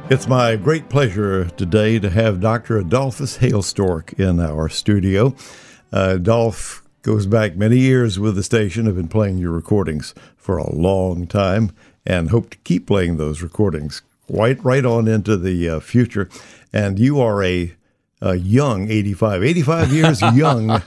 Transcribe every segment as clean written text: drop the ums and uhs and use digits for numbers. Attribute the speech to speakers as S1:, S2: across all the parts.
S1: It's my great pleasure today to have Dr. Adolphus Hailstork in our studio. Adolph goes back many years with the station. I've been playing your recordings for a long time and hope to keep playing those recordings right on into the future. And you are a young 85 years young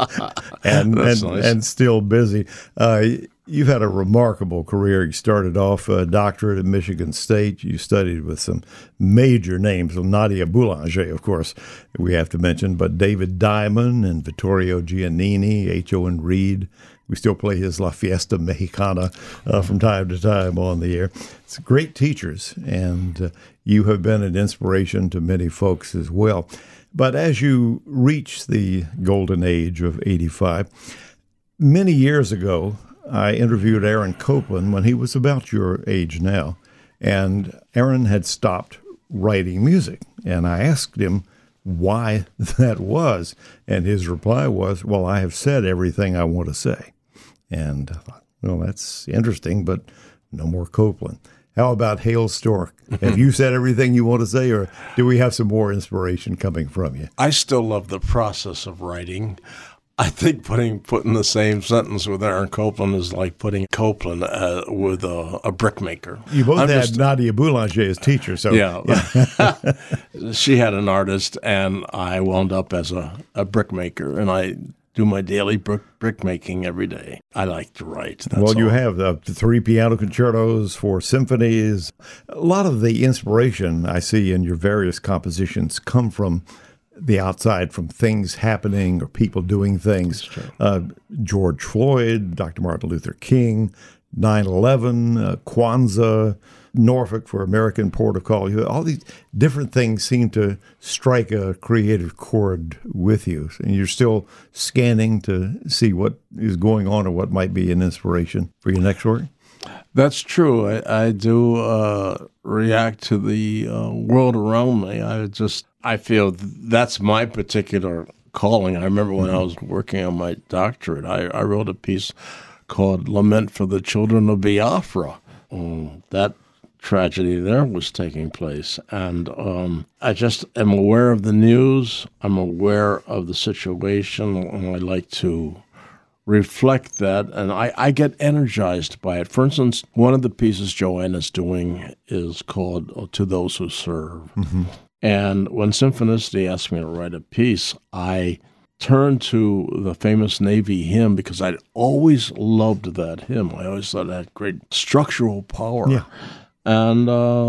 S1: and still busy. You've had a remarkable career. You started off a doctorate at Michigan State. You studied with some major names. Well, Nadia Boulanger, of course, we have to mention, but David Diamond and Vittorio Giannini, H. Owen Reed. We still play his La Fiesta Mexicana from time to time on the air. It's great teachers, and you have been an inspiration to many folks as well. But as you reach the golden age of 85, many years ago, I interviewed Aaron Copland when he was about your age now, and Aaron had stopped writing music. And I asked him why that was, and his reply was, well, I have said everything I want to say. And I thought, well, that's interesting, but no more Copland. How about Hailstork? Have you said everything you want to say, or do we have some more inspiration coming from you?
S2: I still love the process of writing. I think putting the same sentence with Aaron Copland is like putting Copland with a brickmaker.
S1: You both had Nadia Boulanger as teacher, so
S2: yeah. She had an artist, and I wound up as a brickmaker, and I do my daily brickmaking every day. I like to write.
S1: Well, you have the 3 piano concertos, 4 symphonies. A lot of the inspiration I see in your various compositions come from the outside, from things happening or people doing things. George Floyd, Dr. Martin Luther King, 9/11, Kwanzaa, Norfolk for American Port of Call. All these different things seem to strike a creative chord with you, and you're still scanning to see what is going on or what might be an inspiration for your next work.
S2: That's true. I do react to the world around me. I feel that's my particular calling. I remember when I was working on my doctorate, I wrote a piece called Lament for the Children of Biafra. That tragedy there was taking place. And I just am aware of the news. I'm aware of the situation, and I like to reflect that, and I get energized by it. For instance, one of the pieces Joanna's doing is called To Those Who Serve. Mm-hmm. And when Symphonisti asked me to write a piece, I turned to the famous Navy hymn because I'd always loved that hymn. I always thought it had great structural power. Yeah. And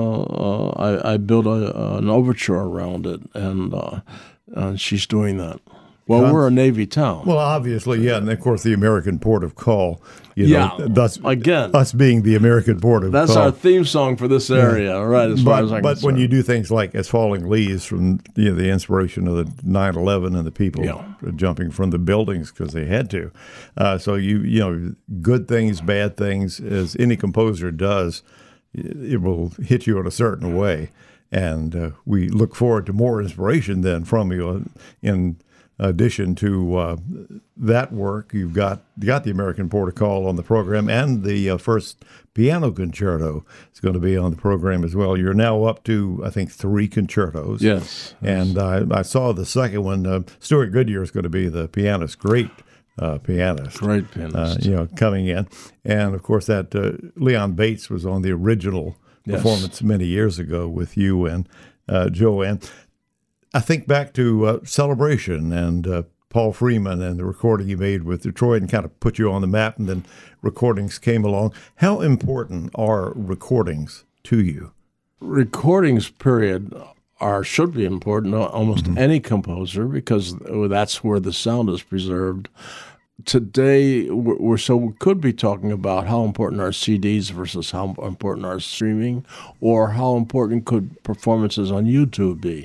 S2: I built an overture around it, and she's doing that. Well, we're a Navy town.
S1: Well, obviously, yeah, and of course the American Port of Call. Thus,
S2: again,
S1: us being the American Port of
S2: Call. That's our theme song for this area, right? As far as I'm concerned.
S1: But when you do things like As Falling Leaves, from the inspiration of the 9/11 and the people jumping from the buildings because they had to, so you good things, bad things, as any composer does, it will hit you in a certain way, and we look forward to more inspiration then from you in addition to that work. You've got the American Port of Call on the program, and the first piano concerto is going to be on the program as well. You're now up to, I think, 3 concertos.
S2: Yes.
S1: And I saw the second one. Stuart Goodyear is going to be the pianist. Great pianist.
S2: Great pianist.
S1: Coming in. And, of course, that Leon Bates was on the original performance many years ago with you and Joanne. I think back to Celebration and Paul Freeman and the recording you made with Detroit and kind of put you on the map, and then recordings came along. How important are recordings to you?
S2: Recordings, period, should be important to almost any composer because that's where the sound is preserved. Today, we could be talking about how important are CDs versus how important are streaming, or how important could performances on YouTube be.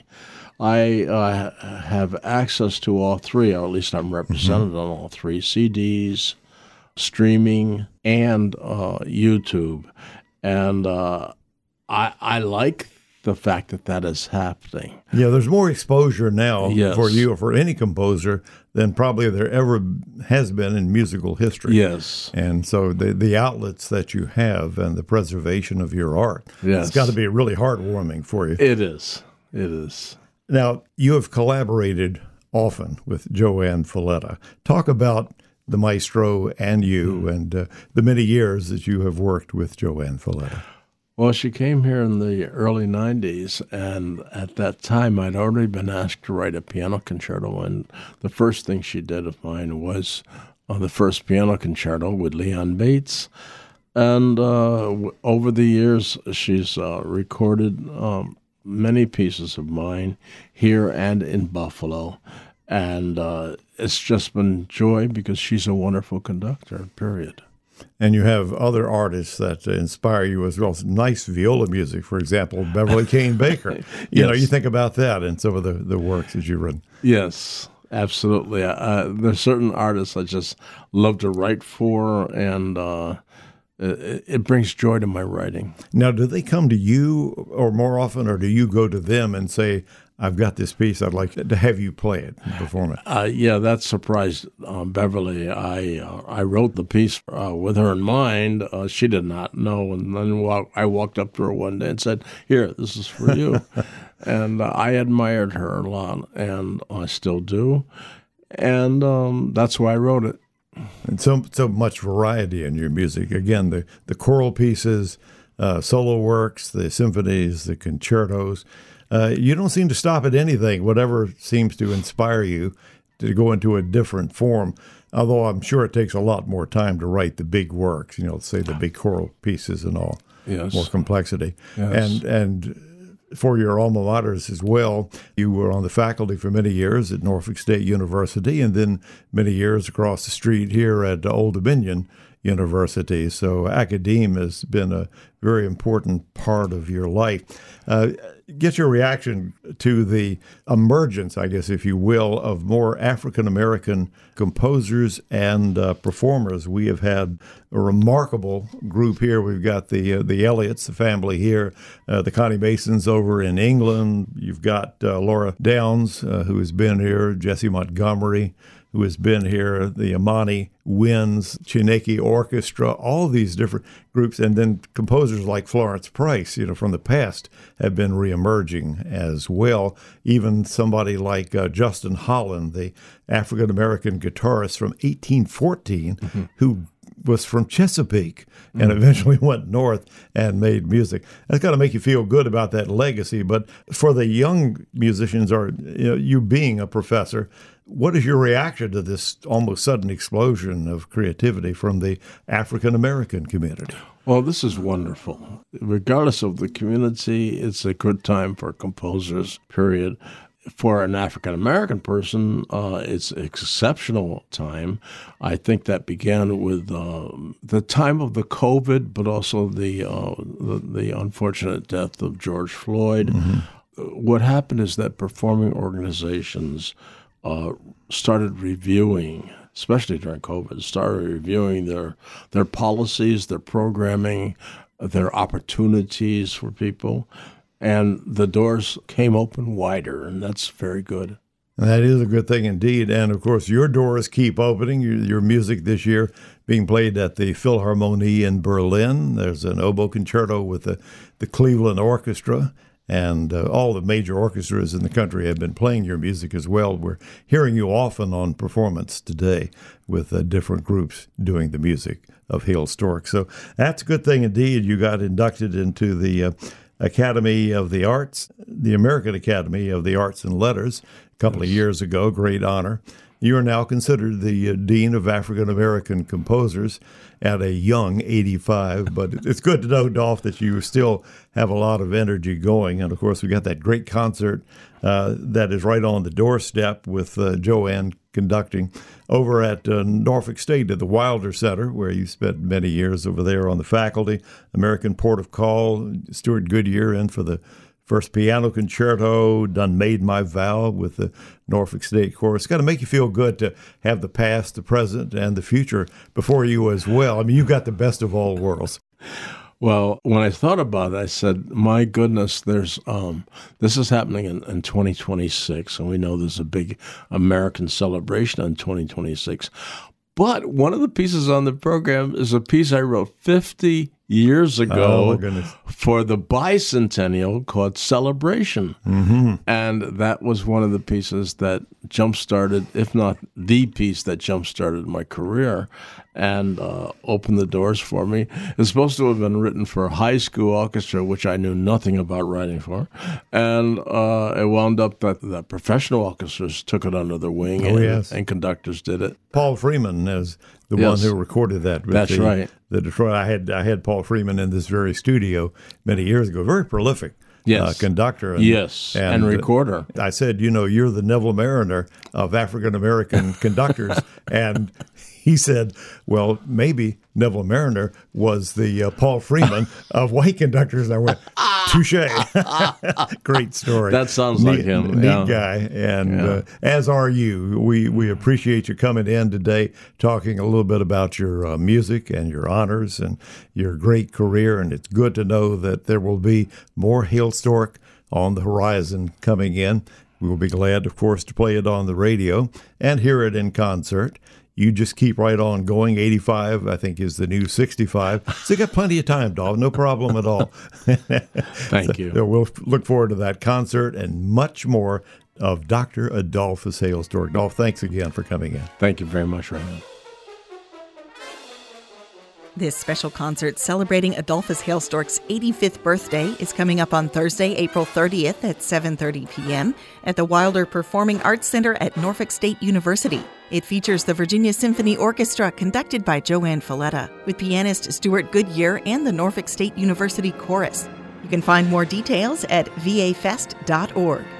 S2: I have access to all 3, or at least I'm represented on all 3, CDs, streaming, and YouTube. And I like the fact that that is happening.
S1: Yeah, there's more exposure now
S2: Yes.
S1: for you or for any composer than probably there ever has been in musical history.
S2: Yes.
S1: And so the outlets that you have and the preservation of your art,
S2: Yes.
S1: it's got to be really heartwarming for you.
S2: It is. It is.
S1: Now, you have collaborated often with Joanne Falletta. Talk about the maestro and you and the many years that you have worked with Joanne Falletta.
S2: Well, she came here in the early 90s, and at that time I'd already been asked to write a piano concerto, and the first thing she did of mine was the first piano concerto with Leon Bates. And over the years, she's recorded many pieces of mine here and in Buffalo. And it's just been joy because she's a wonderful conductor, period.
S1: And you have other artists that inspire you as well. Nice viola music, for example, Beverly Kane Baker. You know, you think about that in some of the works that you've written.
S2: Yes, absolutely. There's certain artists I just love to write for, and it brings joy to my writing.
S1: Now, do they come to you or more often, or do you go to them and say, I've got this piece, I'd like to have you play it, perform it?
S2: Yeah, that surprised Beverly. I wrote the piece with her in mind. She did not know. And then I walked up to her one day and said, here, this is for you. And I admired her a lot, and I still do. And that's why I wrote it.
S1: And so much variety in your music. Again, the choral pieces, solo works, the symphonies, the concertos. You don't seem to stop at anything, whatever seems to inspire you to go into a different form, although I'm sure it takes a lot more time to write the big works, say the big choral pieces and all,
S2: Yes.
S1: more complexity.
S2: Yes.
S1: And for your alma maters as well, you were on the faculty for many years at Norfolk State University and then many years across the street here at Old Dominion University. So academia has been a very important part of your life. Get your reaction to the emergence, I guess, if you will, of more African-American composers and performers. We have had a remarkable group here. We've got the Elliots, the family here, the Connie Masons over in England. You've got Laura Downs, who has been here, Jesse Montgomery, who has been here, the Amani Winds, Chineke Orchestra, all these different groups, and then composers like Florence Price, from the past have been reemerging as well. Even somebody like Justin Holland, the African-American guitarist from 1814, who was from Chesapeake and eventually went north and made music. That's got to make you feel good about that legacy. But for the young musicians, or you being a professor, what is your reaction to this almost sudden explosion of creativity from the African-American community?
S2: Well, this is wonderful. Regardless of the community, it's a good time for composers, period. For an African-American person, it's an exceptional time. I think that began with the time of the COVID, but also the unfortunate death of George Floyd. What happened is that performing organizations started reviewing, especially during COVID, started reviewing their policies, their programming, their opportunities for people. And the doors came open wider, and that's very good.
S1: That is a good thing indeed. And, of course, your doors keep opening. Your music this year being played at the Philharmonie in Berlin. There's an oboe concerto with the Cleveland Orchestra. And all the major orchestras in the country have been playing your music as well. We're hearing you often on performance today with different groups doing the music of Hale Stork. So that's a good thing indeed. You got inducted into the Academy of the Arts, the American Academy of the Arts and Letters, a couple of years ago. Great honor. You are now considered the Dean of African American Composers at a young 85. But it's good to know, Dolph, that you still have a lot of energy going. And, of course, we got that great concert that is right on the doorstep with Joanne conducting over at Norfolk State at the Wilder Center, where you spent many years over there on the faculty. American Port of Call, Stuart Goodyear in for the first piano concerto, done Made My Vow with the Norfolk State Chorus. It's got to make you feel good to have the past, the present, and the future before you as well. I mean, you've got the best of all worlds.
S2: Well, when I thought about it, I said, my goodness, there's this is happening in 2026, and we know there's a big American celebration in 2026. But one of the pieces on the program is a piece I wrote 50 years ago for the bicentennial called Celebration.
S1: Mm-hmm.
S2: And that was one of the pieces that jump-started, if not the piece that jump-started my career and opened the doors for me. It's supposed to have been written for a high school orchestra, which I knew nothing about writing for. And it wound up that the professional orchestras took it under their wing and conductors did it.
S1: Paul Freeman is the one who recorded that.
S2: That's right.
S1: The Detroit. I had Paul Freeman in this very studio many years ago. Very prolific. Conductor.
S2: And recorder.
S1: I said, you're the Neville Mariner of African-American conductors. And he said, well, maybe Neville Mariner was the Paul Freeman of white conductors. And I went, touche. Great story.
S2: That sounds like him.
S1: Neat guy. And as are you. We appreciate you coming in today, talking a little bit about your music and your honors and your great career. And it's good to know that there will be more Hailstork on the horizon coming in. We will be glad, of course, to play it on the radio and hear it in concert. You just keep right on going. 85, I think, is the new 65. So you got plenty of time, Dolph. No problem at all.
S2: Thank you.
S1: So we'll look forward to that concert and much more of Dr. Adolphus Hailstork. Dolph, thanks again for coming in.
S2: Thank you very much, Raymond.
S3: This special concert celebrating Adolphus Hailstork's 85th birthday is coming up on Thursday, April 30th at 7:30 p.m. at the Wilder Performing Arts Center at Norfolk State University. It features the Virginia Symphony Orchestra conducted by Joanne Falletta, with pianist Stuart Goodyear and the Norfolk State University Chorus. You can find more details at vafest.org.